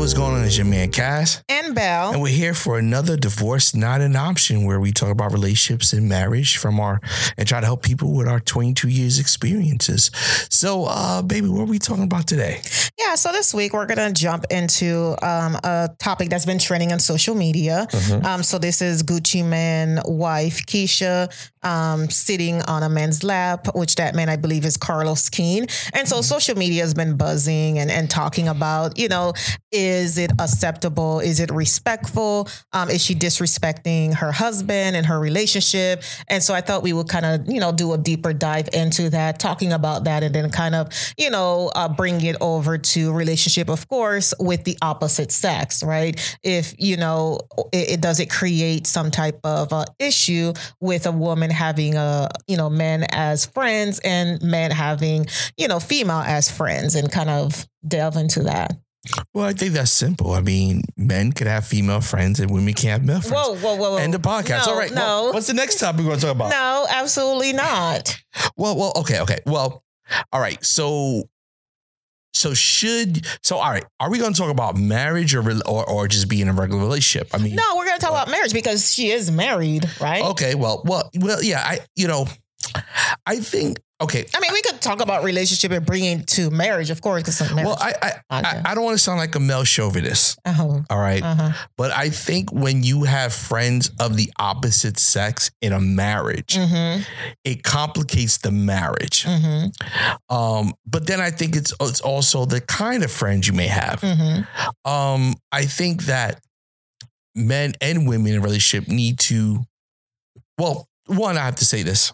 what's going on? It's your man Cass and Belle, and we're here for another Divorce Not an Option, where we talk about relationships and marriage and try to help people with our 22 years experiences. So, baby, what are we talking about today? Yeah, so this week we're gonna jump into a topic that's been trending on social media. So this is Gucci Mane wife Keisha sitting on a man's lap, which that man I believe is Carlos Keen. And so social media has been buzzing and talking about, is it acceptable? Is it respectful? Is she disrespecting her husband and her relationship? And so I thought we would kind of, do a deeper dive into that, talking about that, and then kind of, bring it over to relationship, of course, with the opposite sex, right? If, it does it create some type of issue with a woman having men as friends and men having, female as friends, and kind of delve into that. Well, I think that's simple. I mean, men could have female friends and women can't have male friends. Whoa. And the podcast. No, all right. No. Well, what's the next topic we're going to talk about? No, absolutely not. Well, okay. Well, all right. So all right. Are we going to talk about marriage or just being in a regular relationship? I mean, no, we're going to talk about marriage because she is married, right? Okay. Well, yeah. I think. Okay. I mean, we could talk about relationship and bring it to marriage, of course, because marriage. Well, I don't want to sound like a male chauvinist. All right. But I think when you have friends of the opposite sex in a marriage, it complicates the marriage. But then I think it's also the kind of friends you may have. I think that men and women in a relationship need to, well, one, I have to say this.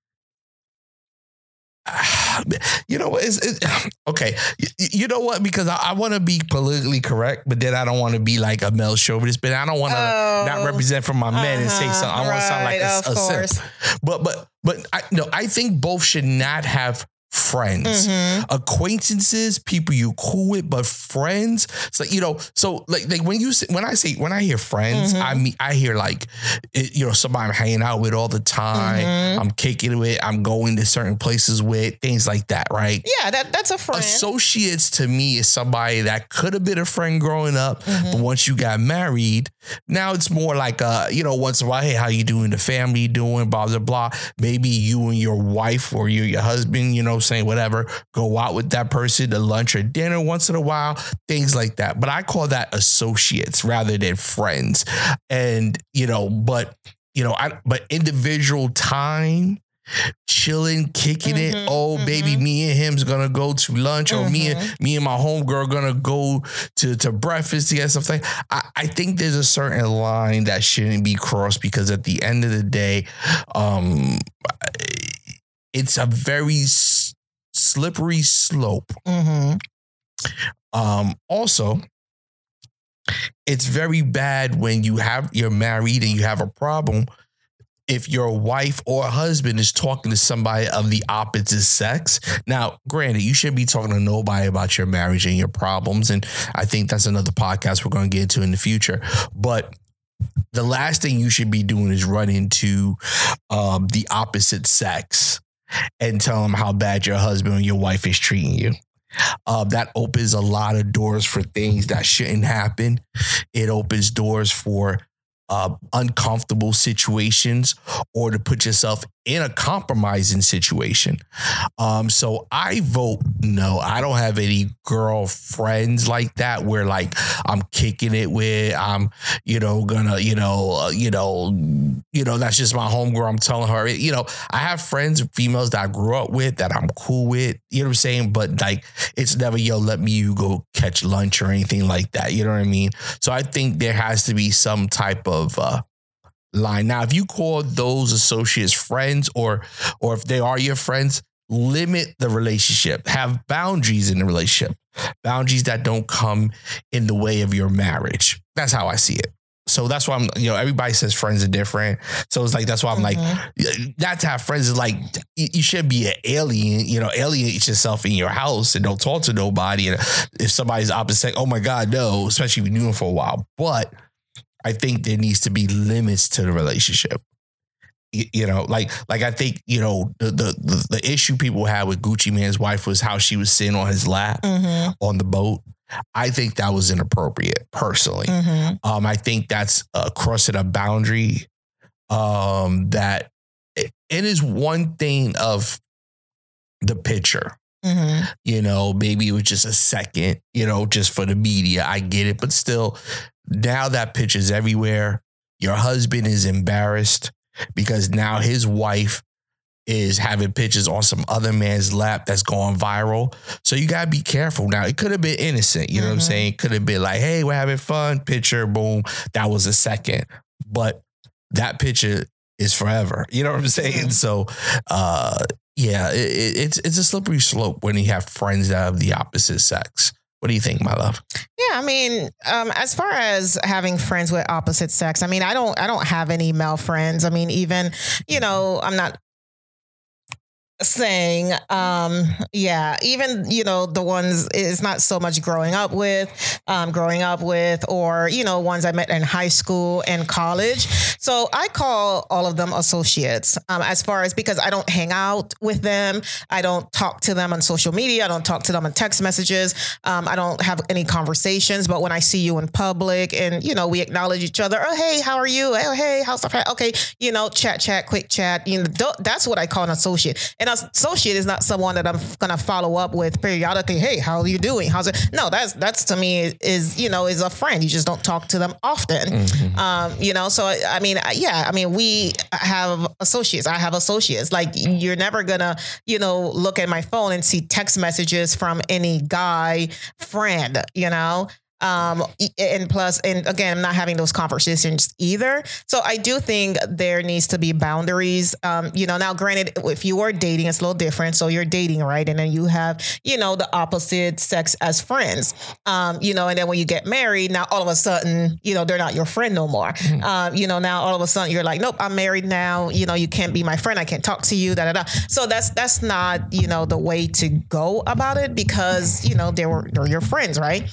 Okay. You know what? Because I want to be politically correct, but then I don't want to be like a male chauvinist, but I don't want to not represent for my men and say something. I want to sound like a simp. But I think both should not have friends, acquaintances, people you cool with, but friends. So when I hear friends, I hear like somebody I'm hanging out with all the time. I'm kicking it with. I'm going to certain places with, things like that, right? Yeah, that's a friend. Associates to me is somebody that could have been a friend growing up, but once you got married, now it's more like once in a while, hey, how you doing? The family doing? Blah blah blah. Maybe you and your wife or your husband, saying whatever, go out with that person to lunch or dinner once in a while, things like that. But I call that associates rather than friends. And, but individual time, chilling, kicking it. Baby, me and him's gonna go to lunch, or me and my homegirl gonna go to breakfast to get something. I think there's a certain line that shouldn't be crossed, because at the end of the day, it's a very slippery slope. Also, it's very bad when you're married and you have a problem if your wife or husband is talking to somebody of the opposite sex. Now, granted, you shouldn't be talking to nobody about your marriage and your problems, and I think that's another podcast we're going to get into in the future. But the last thing you should be doing is run into the opposite sex and tell them how bad your husband or your wife is treating you. That opens a lot of doors for things that shouldn't happen. It opens doors for uncomfortable situations, or to put yourself in a compromising situation. So I vote no. I don't have any girlfriends like that where like I'm kicking it with, I'm, gonna, that's just my homegirl. I'm telling her, I have friends, females that I grew up with that I'm cool with, you know what I'm saying? But like, it's never, you go catch lunch or anything like that. You know what I mean? So I think there has to be some type of line. Now, if you call those associates friends, or if they are your friends, limit the relationship. Have boundaries in the relationship. Boundaries that don't come in the way of your marriage. That's how I see it. So that's why I'm, everybody says friends are different. So it's like, that's why I'm like, not to have friends is like, you should be an alien, alienate yourself in your house and don't talk to nobody. And if somebody's opposite, oh my God, no, especially if you've been doing it for a while. But I think there needs to be limits to the relationship. Like I think, the issue people had with Gucci Mane's wife was how she was sitting on his lap on the boat. I think that was inappropriate personally. I think that's crossing a boundary that it is one thing of the picture. You know, maybe it was just a second, you know, just for the media. I get it. But still, now that picture's everywhere. Your husband is embarrassed because now his wife is having pictures on some other man's lap that's going viral. So you got to be careful. Now, it could have been innocent. You know what I'm saying? It could have been like, hey, we're having fun. Picture, boom. That was a second. But that picture is forever. You know what I'm saying? So, yeah, it's a slippery slope when you have friends that have the opposite sex. What do you think, my love? Yeah, I mean, as far as having friends with opposite sex, I mean, I don't have any male friends. I mean, even, you know, I'm not saying, even, you know, the ones is not so much growing up with, or, you know, ones I met in high school and college. So I call all of them associates, as far as, because I don't hang out with them. I don't talk to them on social media. I don't talk to them on text messages. I don't have any conversations, but when I see you in public and, you know, we acknowledge each other. Oh, hey, how are you? Oh, hey, how's stuff? Okay. You know, chat, quick chat. You know, that's what I call an associate. And an associate is not someone that I'm going to follow up with periodically. Hey, how are you doing? How's it? No, that's to me is, you know, is a friend. You just don't talk to them often. You know, so I mean, we have associates. I have associates. Like, you're never going to, you know, look at my phone and see text messages from any guy friend, you know? And plus, and again, I'm not having those conversations either. So I do think there needs to be boundaries. You know, now granted, if you are dating, it's a little different. So you're dating, right? And then you have, you know, the opposite sex as friends, you know, and then when you get married, now all of a sudden, you know, they're not your friend no more. You know, now all of a sudden you're like, nope, I'm married now. You know, you can't be my friend. I can't talk to you, So that's not, you know, the way to go about it, because, you know, they're your friends, right?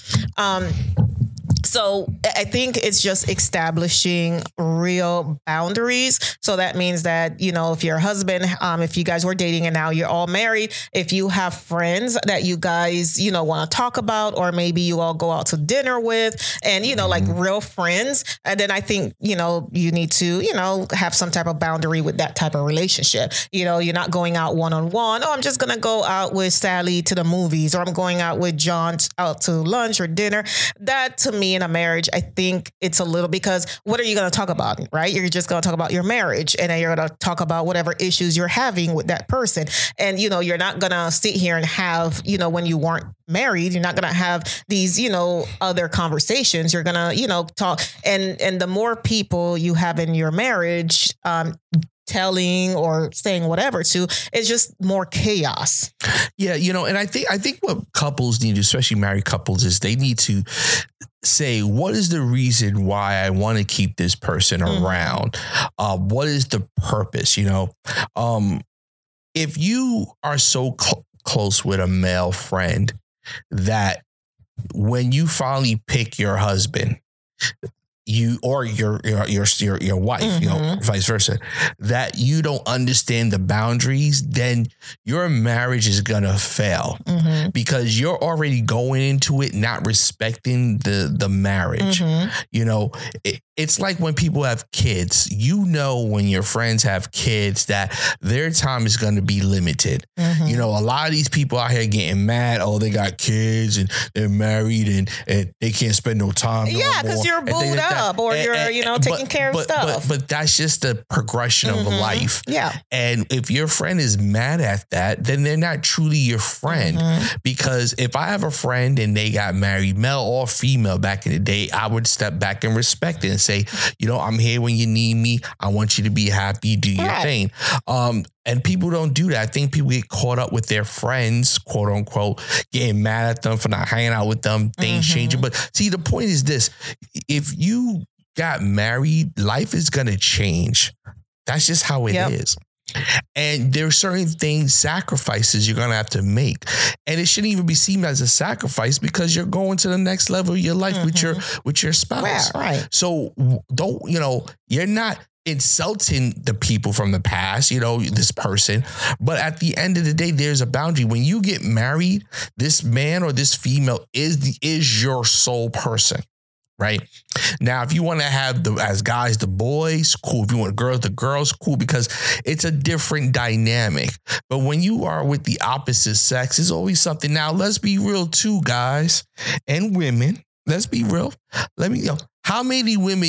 So I think it's just establishing real boundaries. So that means that, you know, if your husband, if you guys were dating and now you're all married, if you have friends that you guys, you know, want to talk about, or maybe you all go out to dinner with, and, you know, like real friends. And then I think, you know, you need to, you know, have some type of boundary with that type of relationship. You know, you're not going out one-on-one. Oh, I'm just going to go out with Sally to the movies, or I'm going out with John out to lunch or dinner. That, to me, in a marriage, I think it's a little, because what are you going to talk about, right? You're just going to talk about your marriage, and then you're going to talk about whatever issues you're having with that person. And, you know, you're not going to sit here and have, you know, when you weren't married, you're not going to have these, you know, other conversations. You're going to, you know, talk. And the more people you have in your marriage, telling or saying whatever to, it's just more chaos. Yeah, you know, and I think what couples need, especially married couples, is they need to say, what is the reason why I want to keep this person around? What is the purpose? You know, if you are so close with a male friend that when you finally pick your husband, you or your wife, you know, vice versa, that you don't understand the boundaries, then your marriage is gonna fail, because you're already going into it not respecting the marriage. You know, it's like when people have kids. You know, when your friends have kids, that their time is going to be limited. You know, a lot of these people out here getting mad. Oh, they got kids and they're married and they can't spend no time. Yeah, because you're booed up, or you're, you know, taking care of stuff. But that's just the progression of life. Yeah. And if your friend is mad at that, then they're not truly your friend. Because if I have a friend and they got married, male or female, back in the day, I would step back and respect it and say, you know, I'm here when you need me. I want you to be happy. Do your thing. And people don't do that. I think people get caught up with their friends, quote unquote, getting mad at them for not hanging out with them, things changing. But see, the point is this: if you got married, life is going to change. That's just how it is. And there are certain things, sacrifices you're going to have to make. And it shouldn't even be seen as a sacrifice, because you're going to the next level of your life with your spouse. Right. So don't, you know, you're not insulting the people from the past, this person. But at the end of the day, there's a boundary. When you get married, this man or this female is your sole person. Right now, if you want to have as guys, the boys, cool. If you want girls, the girls, cool, because it's a different dynamic. But when you are with the opposite sex, it's always something. Now, let's be real too, guys and women. Let's be real. Let me know how many women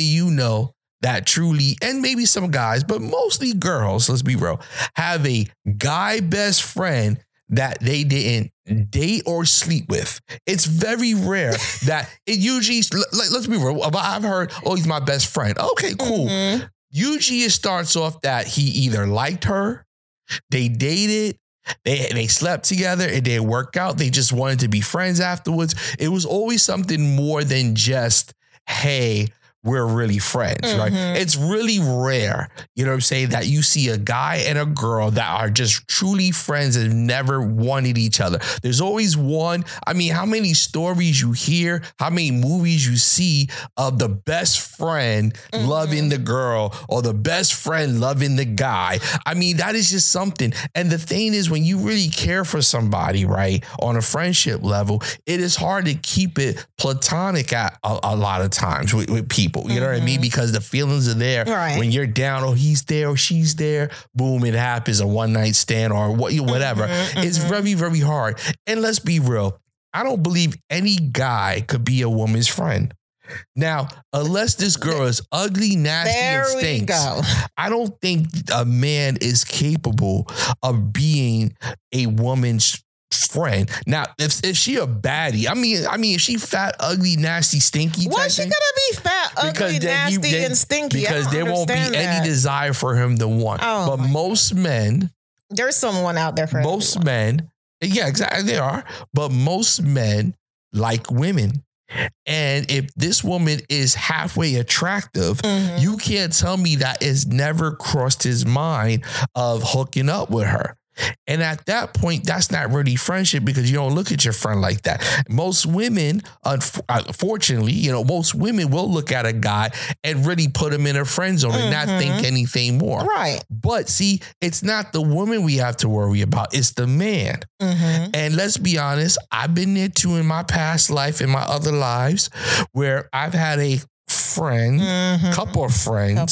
that truly, and maybe some guys, but mostly girls, let's be real, have a guy best friend that they didn't date or sleep with. It's very rare that it usually, let's be real, I've heard, he's my best friend. Okay, cool. Mm-hmm. Usually it starts off that he either liked her, they dated, they slept together, and they worked out. They just wanted to be friends afterwards. It was always something more than just, hey, we're really friends, right? It's really rare, you know what I'm saying, that you see a guy and a girl that are just truly friends and never wanted each other. There's always one. I mean, how many stories you hear, how many movies you see of the best friend loving the girl or the best friend loving the guy. I mean, that is just something. And the thing is, when you really care for somebody, right, on a friendship level, it is hard to keep it platonic at a lot of times with people. You know what I mean? Because the feelings are there. Right. When you're down, he's there or she's there, boom, it happens, a one night stand or whatever. It's very, very hard. And let's be real. I don't believe any guy could be a woman's friend. Now, unless this girl is ugly, nasty, and stinks, I don't think a man is capable of being a woman's friend. Now, if she a baddie, I mean, if she fat, ugly, nasty, stinky. Why she gotta be fat, ugly, nasty, and stinky? Because there won't be any desire for him to want. But most men, there's someone out there for most everyone. Men. Yeah, exactly. They are. But most men like women. And if this woman is halfway attractive, you can't tell me that it's never crossed his mind of hooking up with her. And at that point, that's not really friendship, because you don't look at your friend like that. Most women, unfortunately, most women will look at a guy and really put him in a friend zone and not think anything more. Right. But see, it's not the woman we have to worry about. It's the man. And let's be honest, I've been there too in my past life, in my other lives, where I've had a friend, couple of friends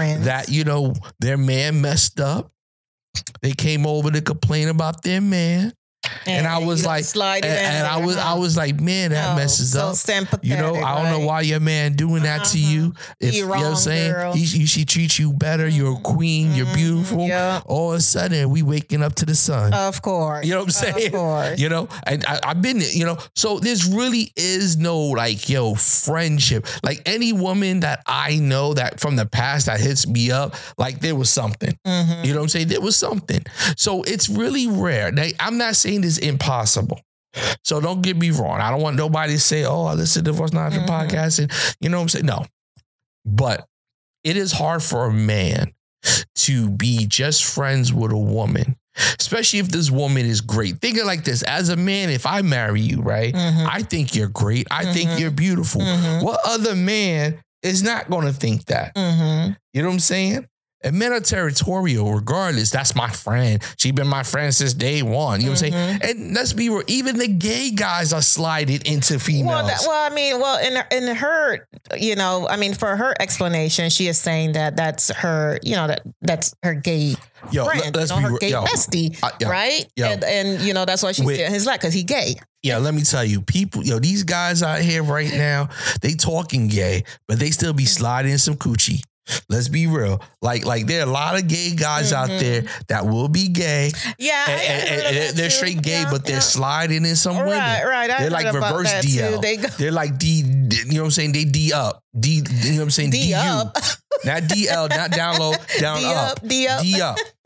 that, their man messed up. They came over to complain about their man. And I was like, I was like, man, that messes up. Sympathetic, I don't know why your man doing that to you. If you know what I'm saying, he should treat you better. You're a queen. You're beautiful. Yep. All of a sudden, we waking up to the sun. Of course. You know what I'm saying? Of course. And I've been there. So there's really is no friendship. Like any woman that I know that from the past that hits me up, like there was something. You know what I'm saying? There was something. So it's really rare. I'm not saying it's impossible. So don't get me wrong. I don't want nobody to say, I listen to Divorce Not After podcast. And you know what I'm saying? No. But it is hard for a man to be just friends with a woman, especially if this woman is great. Think of it like this. As a man, if I marry you, right? I think you're great. I think you're beautiful. What other man is not going to think that? You know what I'm saying? And men are territorial regardless. That's my friend. She been my friend since day one. You know what I'm saying? And let's be real. Even the gay guys are sliding into females. In her, for her explanation, she is saying that that's her, that's her gay friend, let's be her gay bestie, right? And that's why she's in his life, because he gay. Yeah, let me tell you, people, these guys out here right now, they talking gay, but they still be sliding in some coochie. Let's be real. Like there are a lot of gay guys out there that will be gay. Yeah. And they're straight gay, but they're sliding in some women. Right. They're like reverse DL. They're like D, you know what I'm saying? They D up. D, you know what I'm saying? D up. Not DL, not down low, down up. D up.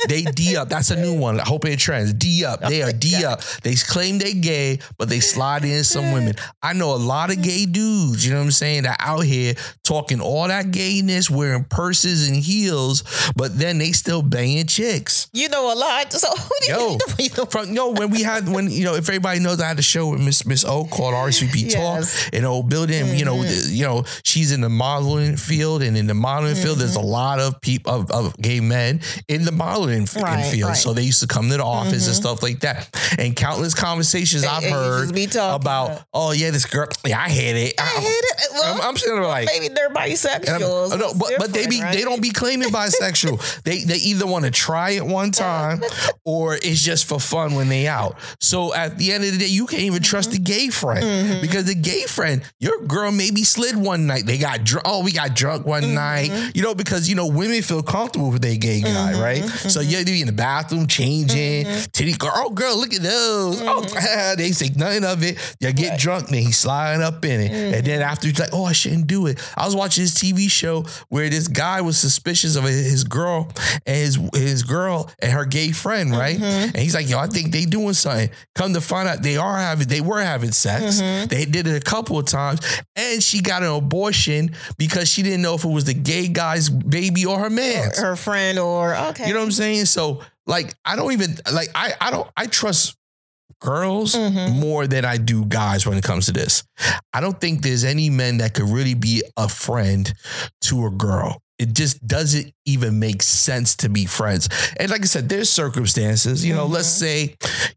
They D up. That's a new one. I hope it trends. D up. They are D up. They claim they gay, but they slide in some women. I know a lot of gay dudes, you know what I'm saying, that out here talking all that gayness, wearing purses and heels, but then they still banging chicks. You know a lot. So who do you know? When if everybody knows, I had a show with Miss O called RSVP Talk in an old building. Mm-hmm. She's in the modeling field, and in the modeling field, there's a lot of people of gay men in the modeling field. Right. So they used to come to the office and stuff like that. And countless conversations I've heard about, oh yeah, this girl, I hate it. Well, I'm sort of like, maybe they're bisexuals. But they don't be claiming bisexual. they either want to try it one time or it's just for fun when they out. So at the end of the day, you can't even trust the gay friend because the gay friend, your girl maybe slid one night. They got drunk. Oh, we got drunk one night. Because women feel comfortable with their gay guy, right? So you're in the bathroom changing. Titty girl, oh girl, look at those. Oh, they say nothing of it. You get drunk, then he's sliding up in it, and then after he's like, oh, I shouldn't do it. I was watching this TV show where this guy was suspicious of his girl and his girl and her gay friend, right? And he's like, yo, I think they doing something. Come to find out, they were having sex. They did it a couple of times, and she got an abortion because she didn't know if it was the gay guy's baby or her man's, her friend, or okay. You know what I'm saying? So like, I don't even like. I trust girls more than I do guys when it comes to this. I don't think there's any men that could really be a friend to a girl. It just doesn't even make sense to be friends. And like I said, there's circumstances, let's say,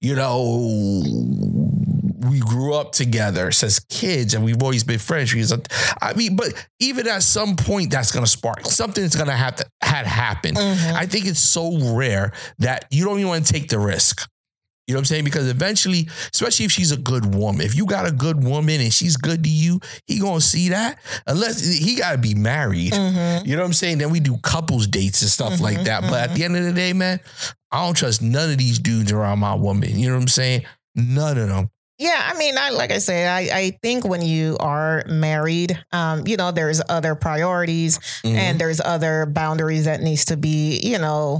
we grew up together as kids and we've always been friends. But even at some point that's going to spark. Something's going to have happen. I think it's so rare that you don't even want to take the risk. You know what I'm saying? Because eventually, especially if she's a good woman, if you got a good woman and she's good to you, he gonna see that. Unless he gotta be married. You know what I'm saying? Then we do couples dates and stuff like that. But at the end of the day, man, I don't trust none of these dudes around my woman. You know what I'm saying? None of them. Yeah, I mean, I think when you are married, there's other priorities and there's other boundaries that needs to be,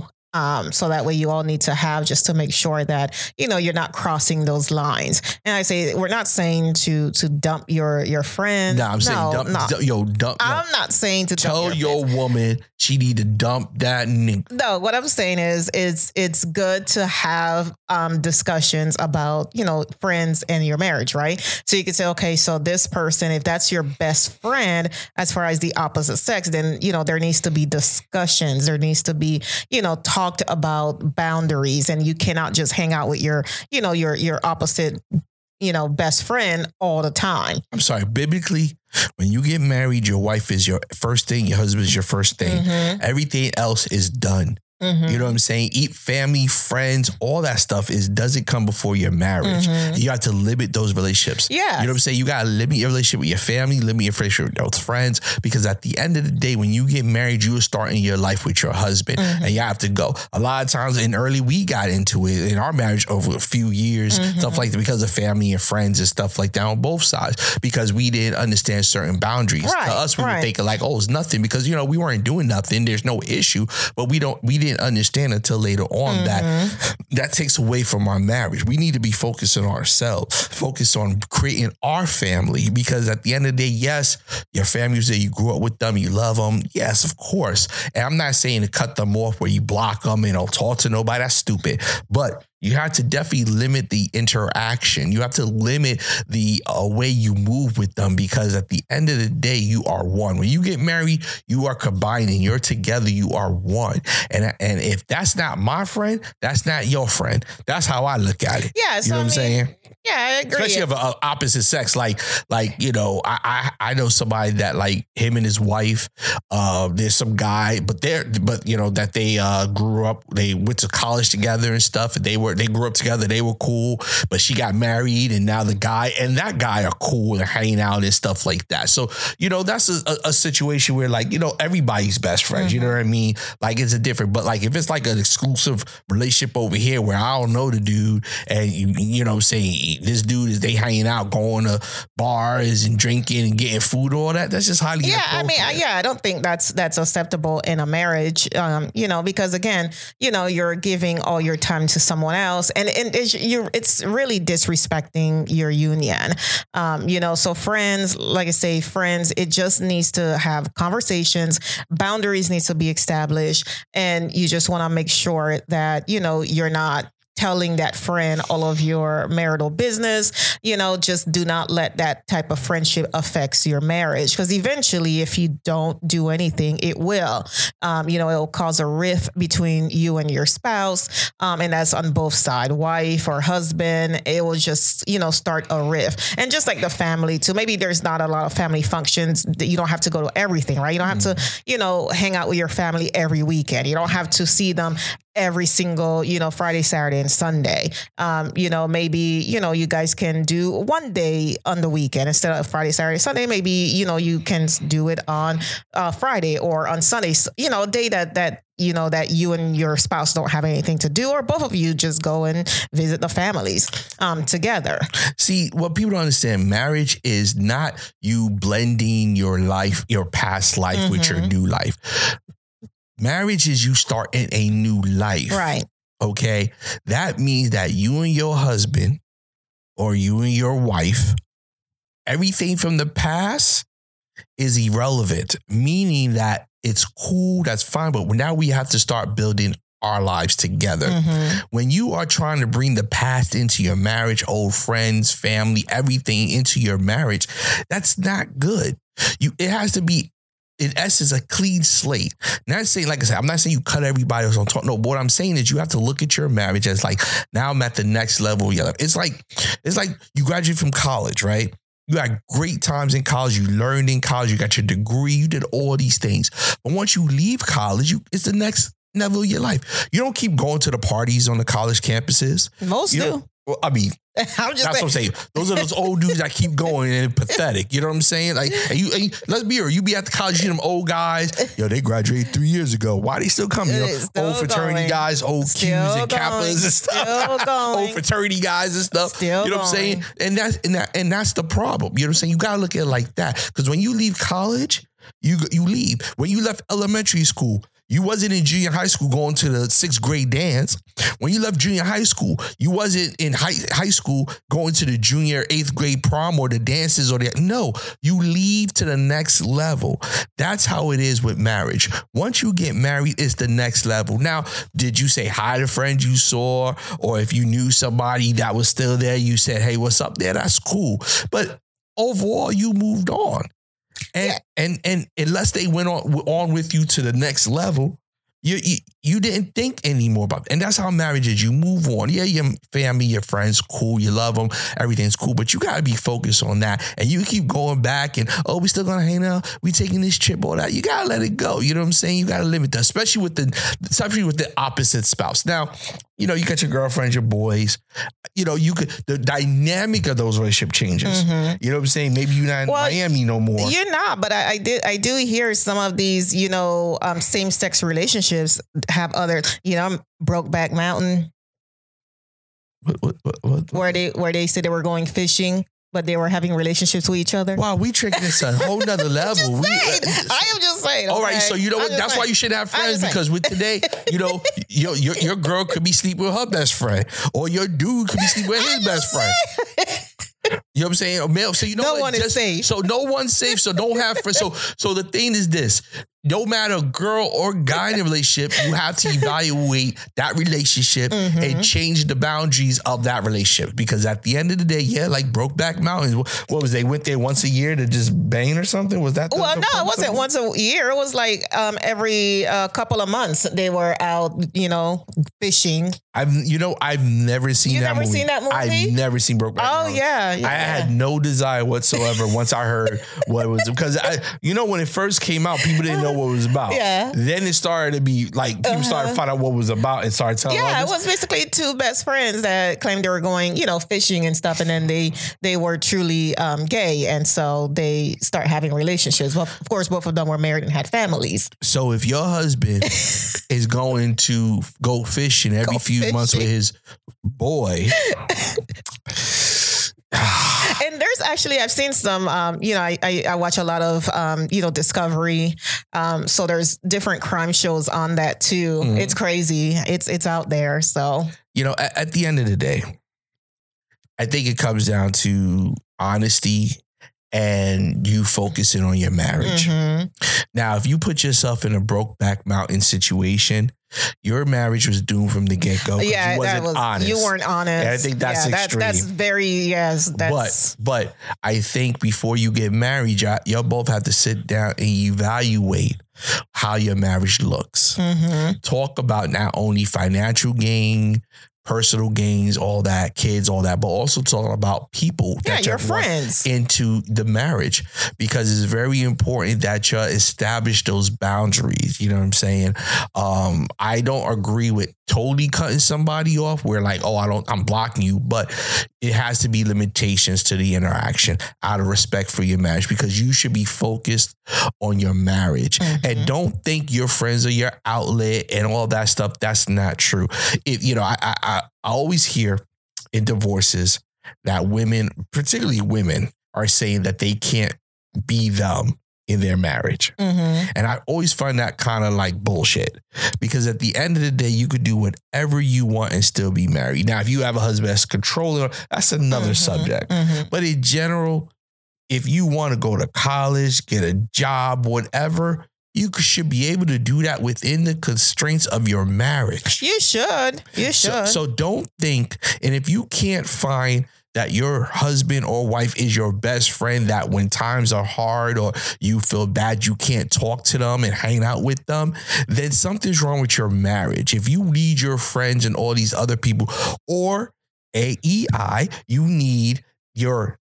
so that way you all need to have just to make sure that, you're not crossing those lines. And I say, we're not saying to dump your friend. No, I'm saying dump. I'm not saying to tell your woman she need to dump that nigga. No, what I'm saying is it's good to have discussions about, friends and your marriage, right? So you can say, okay, so this person, if that's your best friend, as far as the opposite sex, then, there needs to be discussions. There needs to be, talked about boundaries, and you cannot just hang out with your opposite, best friend all the time. I'm sorry. Biblically, when you get married, your wife is your first thing. Your husband is your first thing. Everything else is done. You know what I'm saying? Eat family, friends, all that stuff doesn't come before your marriage. You have to limit those relationships. Yeah. You know what I'm saying? You got to limit your relationship with your family, limit your relationship with those friends, because at the end of the day, when you get married, you are starting your life with your husband and you have to go. A lot of times we got into it in our marriage over a few years, stuff like that, because of family and friends and stuff like that on both sides, because we didn't understand certain boundaries. Right, to us, we were thinking like, oh, it's nothing, because, we weren't doing nothing. There's no issue, but we didn't understand until later on that takes away from our marriage. We need to be focused on ourselves, focused on creating our family, because at the end of the day, yes, your family's there, you grew up with them, you love them. Yes, of course. And I'm not saying to cut them off where you block them and don't talk to nobody. That's stupid. But you have to definitely limit the interaction. You have to limit the way you move with them, because at the end of the day, you are one. When you get married, you are combining. You're together. You are one. And if that's not my friend, that's not your friend. That's how I look at it. Yeah, you know what I'm saying? Yeah, I agree. Especially if an opposite sex, I know somebody that like him and his wife. There's some guy, that they grew up. They went to college together and stuff. And they were they grew up together, they were cool, but she got married, and now the guy and that guy are cool and hanging out and stuff like that. So, that's a situation where, like, everybody's best friends. You know what I mean? Like, it's a different, but like if it's like an exclusive relationship over here where I don't know the dude, and you know what I'm saying, this dude is they hanging out, going to bars and drinking and getting food, all that. That's just highly inappropriate. I don't think that's acceptable in a marriage. Because again, you're giving all your time to someone else, and it's really disrespecting your union. So friends, like I say, friends, it just needs to have conversations. Boundaries needs to be established, and you just want to make sure that you're not telling that friend all of your marital business. Just do not let that type of friendship affect your marriage, because eventually, if you don't do anything, it will. It will cause a rift between you and your spouse, and that's on both sides, wife or husband. It will just start a rift, and just like the family too. Maybe there's not a lot of family functions that you don't have to go to everything, right? You don't have to hang out with your family every weekend. You don't have to see them every single, Friday, Saturday, and Sunday. Maybe, you guys can do one day on the weekend instead of Friday, Saturday, Sunday. Maybe, you can do it on Friday or on Sundays, a day that you and your spouse don't have anything to do, or both of you just go and visit the families together. See, what people don't understand, marriage is not you blending your life, your past life with your new life. Marriage is you starting a new life. Right. Okay. That means that you and your husband or you and your wife, everything from the past is irrelevant, meaning that it's cool, that's fine, but now we have to start building our lives together. When you are trying to bring the past into your marriage, old friends, family, everything into your marriage, that's not good. It has to be, in essence, a clean slate. Not saying, like I said, I'm not saying you cut everybody else on top. No, but what I'm saying is you have to look at your marriage as like, now I'm at the next level. It's like you graduate from college, right? You had great times in college. You learned in college. You got your degree. You did all these things. But once you leave college, it's the next level of your life. You don't keep going to the parties on the college campuses. Most do. Well, I mean, that's what I'm saying. Those are those old dudes that keep going and pathetic. You know what I'm saying? Like, and let's be real. You be at the college, you see them old guys. They graduated 3 years ago. Why they still coming? Old fraternity guys, old Qs and Kappas and stuff. Old fraternity guys and stuff. You know what I'm saying? And that's the problem. You know what I'm saying? You gotta look at it like that. Because when you leave college, you leave. When you left elementary school, you wasn't in junior high school going to the 6th grade dance. When you left junior high school, you wasn't in high school going to the junior 8th grade prom or the dances or no, you leave to the next level. That's how it is with marriage. Once you get married, it's the next level. Now, did you say hi to friends you saw, or if you knew somebody that was still there, you said, hey, what's up there? That's cool. But overall, you moved on. And unless they went on with you to the next level, you didn't think anymore about it. And that's how marriage is. You move on. Yeah, your family, your friends, cool. You love them. Everything's cool. But you got to be focused on that. And you keep going back and, we still going to hang out. We taking this trip, all that. You got to let it go. You know what I'm saying? You got to limit that, especially with the opposite spouse. Now, you got your girlfriends, your boys. The dynamic of those relationship changes. You know what I'm saying? Maybe you're not in Miami no more. You're not, but I do hear some of these, same-sex relationships have other, Brokeback Mountain. What? Where they said they were going fishing, but they were having relationships with each other. Wow, we taking this a whole nother level. I am just saying. All right, so you know what? That's why you should have friends, because with today, your girl could be sleeping with her best friend, or your dude could be sleeping with his best friend. You know what I'm saying? So no one is safe. So no one's safe. So don't have friends. So the thing is this: no matter girl or guy in a relationship, you have to evaluate that relationship and change the boundaries of that relationship. Because at the end of the day, like Brokeback Mountain, what was they went there once a year to just bang or something? Was that? No, it wasn't once a year. It was like every couple of months they were out, fishing. I've never seen that movie. You've never seen that movie? I've never seen Brokeback Mountain. Oh yeah. I had no desire whatsoever once I heard what it was, because when it first came out, people didn't know what it was about. Yeah. Then it started to be like people started to find out what it was about and started telling Yeah, others. it was basically two best friends that claimed they were going, fishing and stuff, and then they were truly gay, and so they start having relationships. Well, of course, both of them were married and had families. So if your husband is going to go fishing every few months with his boy. And there's actually, I've seen some, I watch a lot of, Discovery. So there's different crime shows on that too. Mm-hmm. It's crazy. It's out there. So, at the end of the day, I think it comes down to honesty and you focusing on your marriage. Mm-hmm. Now, if you put yourself in a Brokeback Mountain situation, your marriage was doomed from the get-go. Yeah, you wasn't honest. You weren't honest. And I think that's extreme. That's very, yes. That's... But I think before you get married, y'all both have to sit down and evaluate how your marriage looks. Mm-hmm. Talk about not only financial gain, personal gains, all that, kids, all that, but also talking about people that your friends into the marriage, because it's very important that you establish those boundaries. You know what I'm saying? I don't agree with totally cutting somebody off where like, I'm blocking you, but it has to be limitations to the interaction out of respect for your marriage, because you should be focused on your marriage. Mm-hmm. And don't think your friends are your outlet and all that stuff. That's not true. I always hear in divorces that women, particularly women, are saying that they can't be them in their marriage. Mm-hmm. And I always find that kind of like bullshit, because at the end of the day, you could do whatever you want and still be married. Now, if you have a husband that's controlling, that's another subject. Mm-hmm. But in general, if you want to go to college, get a job, whatever, you should be able to do that within the constraints of your marriage. You should. So don't think, and if you can't find that your husband or wife is your best friend, that when times are hard or you feel bad, you can't talk to them and hang out with them, then something's wrong with your marriage. If you need your friends and all these other people, or AEI, you need your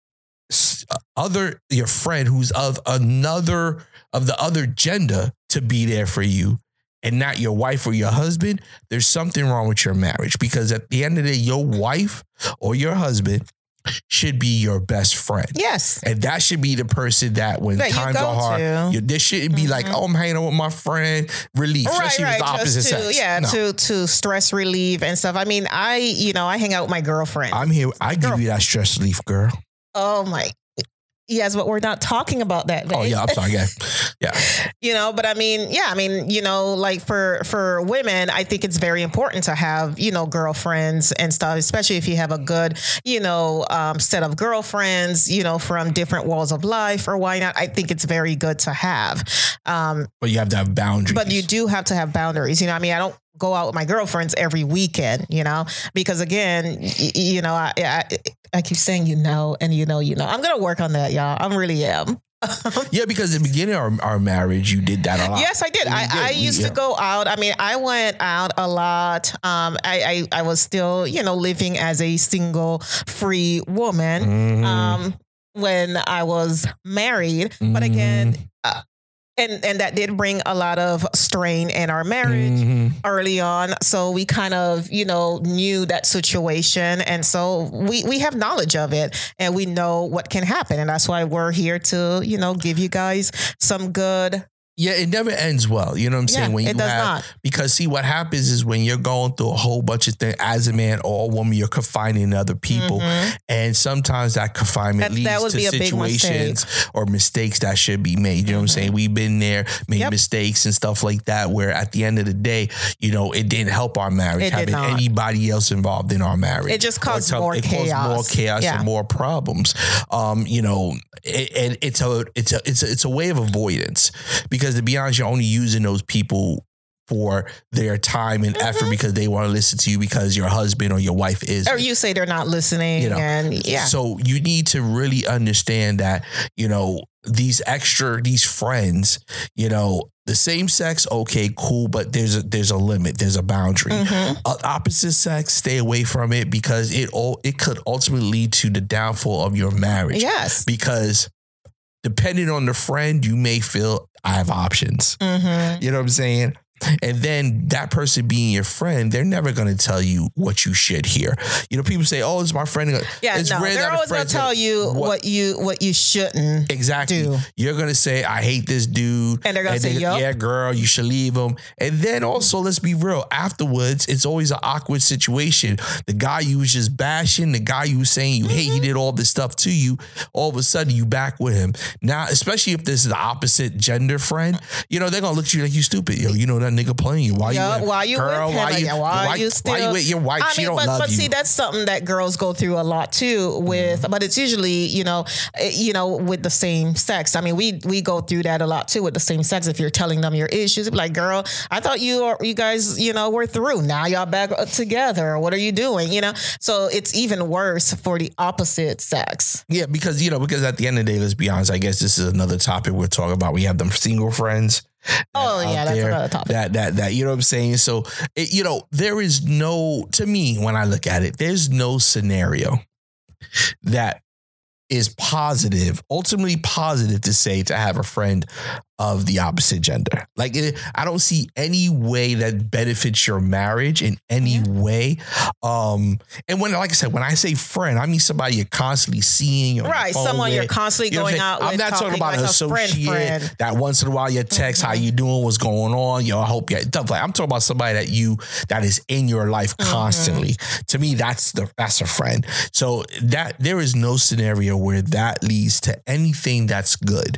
friend who's of the other gender to be there for you, and not your wife or your husband, there's something wrong with your marriage. Because at the end of the day, your wife or your husband should be your best friend. Yes. And that should be the person that when times are hard, this shouldn't be like, I'm hanging out with my friend, relief. Especially with the opposite sex. Yeah, to stress relief and stuff. I mean, I hang out with my girlfriend. I'm here. I give you that stress relief, girl. Oh my. Yes, but we're not talking about that, babe. Oh yeah, I'm sorry. Yeah. But I mean, like for women, I think it's very important to have, girlfriends and stuff, especially if you have a good, set of girlfriends, from different walls of life or why not. I think it's very good to have. But you have to have boundaries. But you do have to have boundaries. I don't go out with my girlfriends every weekend, because again, I keep saying, and I'm going to work on that, y'all. I really am. Yeah, because at the beginning of our marriage, you did that a lot. Yes, I did. I used to go out. I mean, I went out a lot. I was still, living as a single free woman when I was married. Mm-hmm. But again, and that did bring a lot of strain in our marriage early on. So we kind of, knew that situation. And so we have knowledge of it and we know what can happen. And that's why we're here to, give you guys some good. Yeah, it never ends well. You know what I'm saying? When it does not. Because see, what happens is when you're going through a whole bunch of things as a man or a woman, you're confining other people. Mm-hmm. And sometimes that confinement leads to situations or mistakes that should be made. You know what I'm saying? We've been there, made mistakes and stuff like that, where at the end of the day, it didn't help our marriage, having anybody else involved in our marriage. It just caused more chaos. Caused more chaos and more problems. It's a way of avoidance, because to be honest, you're only using those people for their time and effort because they want to listen to you because your husband or your wife is. Or you say they're not listening. So you need to really understand that, these friends, the same sex, okay, cool, but there's a limit, there's a boundary. Opposite sex, stay away from it, because it could ultimately lead to the downfall of your marriage. Yes. Because depending on the friend, you may feel I have options. Mm-hmm. You know what I'm saying? And then that person being your friend, they're never going to tell you what you should hear. You know, people say, "Oh, it's my friend." Yeah, it's no, rare they're that a always going to friend's tell you what you shouldn't exactly do. You're going to say, "I hate this dude," And they're going to say, yup. "Yeah, girl, you should leave him." And then also, let's be real. Afterwards, it's always an awkward situation. The guy you was just bashing, the guy you was saying you hate, he did all this stuff to you. All of a sudden, you back with him now. Especially if this is the opposite gender friend, you know they're gonna look at you like you stupid. Yo, you know that nigga playing you. Why you with him? Why you Girl, with him? Why you still? Why you with your wife? I She mean, don't love but you. see, that's something that girls go through a lot too. But it's usually with the same sex. I mean, we go through that a lot too with the same sex. If you're telling them your issues, be like, girl, I thought you guys were through. Now y'all back together. What are you doing? So it's even worse for the opposite sex. Yeah, because at the end of the day, let's be honest. I guess this is another topic we're talking about. We have them single friends. Oh yeah, that's another topic. That you know what I'm saying? So there is no, to me, when I look at it, there's no scenario that is ultimately positive to have a friend of the opposite gender. Like I don't see any way that benefits your marriage in any way. And like I said, when I say friend, I mean somebody you're constantly seeing. Right, someone you're constantly going out with. I'm not talking about an associate that once in a while you text, how you doing, what's going on, I hope you're tough. Like I'm talking about somebody that is in your life constantly. To me, that's a friend. So that there is no scenario where that leads to anything that's good.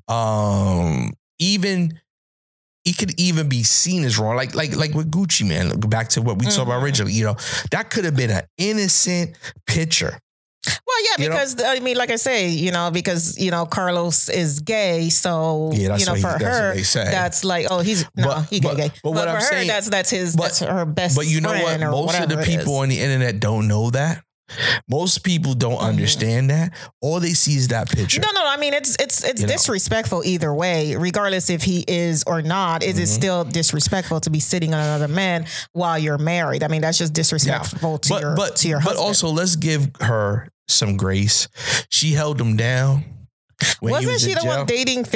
Even it could even be seen as wrong, like with Gucci Mane. Go back to what we talked about originally. That could have been an innocent picture. Well, yeah, because I mean, like I say, because Carlos is gay, so for her, that's like, oh, he gay. But what I'm saying, that's her best. But you know what? Most of the people on the internet don't know that. Most people don't understand that. All they see is that picture. No. I mean, it's disrespectful either way, regardless if he is or not. It is still disrespectful to be sitting on another man while you're married. I mean, that's just disrespectful to your husband. But also, let's give her some grace. She held him down. Wasn't she the one dating?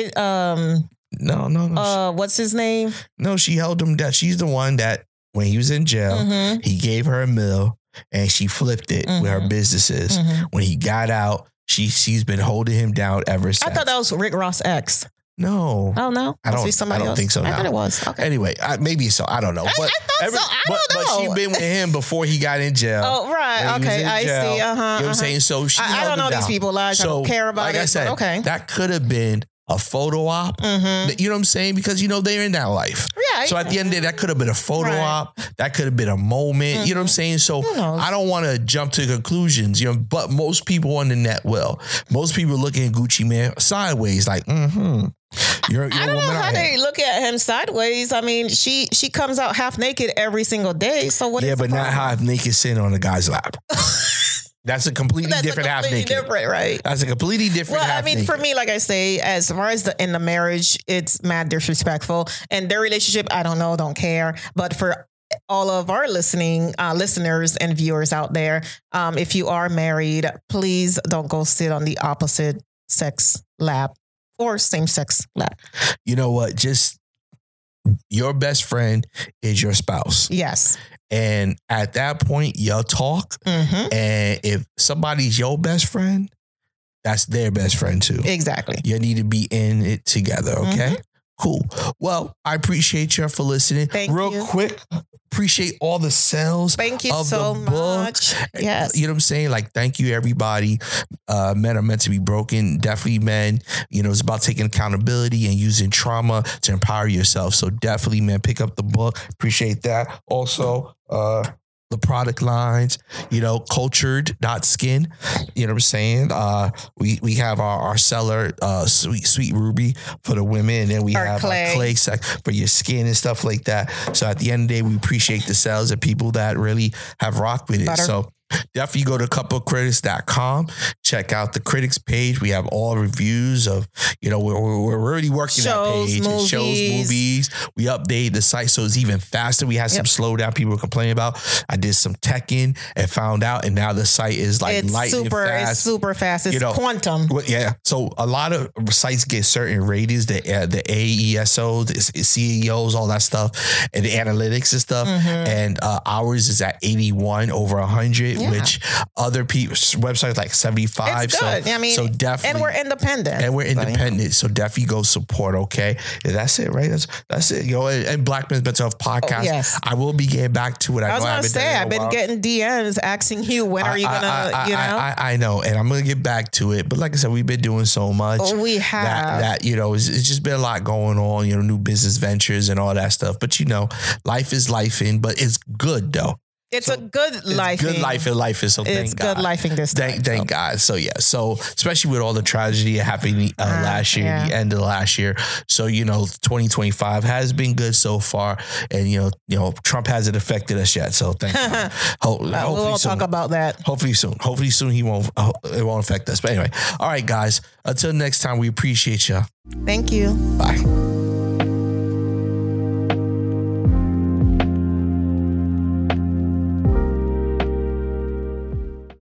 No. What's his name? No, she held him down. She's the one that when he was in jail, he gave her a meal. And she flipped it with her businesses. When he got out, she's been holding him down ever since. I thought that was Rick Ross' ex. No. Oh, no? I don't think so now. I thought it was. Okay. Anyway, maybe so. I don't know. I thought so. I don't know. But she'd been with him before he got in jail. Oh, right. Okay. I see. You know what I'm saying? So I don't know these people. I don't care about it. Like I said, that could have been a photo op. You know what I'm saying? Because, they're in that life. Yeah. So at the end of the day, that could have been a photo op. That could have been a moment. You know what I'm saying? So I don't want to jump to conclusions, but most people on the net will. Most people looking at Gucci Mane sideways like, You're I don't know how they look at him sideways. I mean, she comes out half naked every single day. So what? Yeah, but not half naked sitting on a guy's lap. That's a completely different half naked. Different, right? That's a completely different half naked. For me, like I say, as far as in the marriage, it's mad disrespectful. And their relationship, I don't know, don't care. But for all of our listeners and viewers out there, if you are married, please don't go sit on the opposite sex lap or same sex lap. You know what? Just your best friend is your spouse. Yes. And at that point, y'all talk. And if somebody's your best friend, that's their best friend too. Exactly. You need to be in it together. Okay. Cool. Well, I appreciate you for listening. Thank you. Real quick, appreciate all the sales. Thank you of so the book. much. Yes. You know what I'm saying? Like, thank you, everybody. Men are meant to be broken. Definitely men. It's about taking accountability and using trauma to empower yourself. So definitely, man, pick up the book. Appreciate that. Also, the product lines, cultured.skin. You know what I'm saying? We have our seller, Sweet Ruby for the women, and then we have our clay for your skin and stuff like that. So at the end of the day, we appreciate the sales of people that really have rocked with it. Butter. So definitely go to couplecritics.com. Check out the critics page. We have all reviews of, we're already working that page. Movies. It shows movies. We update the site so it's even faster. We had some slowdown people were complaining about. I did some teching and found out, and now the site is like lightning fast. It's super fast. It's quantum. Yeah. So a lot of sites get certain ratings, the AESO, the CEOs, all that stuff, and the analytics and stuff. And ours is at 81 over 100, which other people's websites like 75. It's good. So definitely, and we're independent. So definitely go support. Okay, that's it, right? That's it. And Black Men's Mental Health Podcast. Yes. I will be getting back to it. I was gonna say I've been getting DMs asking you when are you gonna. I know, and I'm gonna get back to it. But like I said, we've been doing so much. We have that it's just been a lot going on. New business ventures and all that stuff. But life is lifing, but it's good though. It's a good life. Good life in life is so it's thank God. Good lifing this time. Thank God. So so especially with all the tragedy happening last year, the end of last year. So 2025 has been good so far, and Trump hasn't affected us yet. So thank God. We'll talk about that. Hopefully soon. Hopefully soon it won't affect us. But anyway, all right, guys. Until next time, we appreciate you. Thank you. Bye.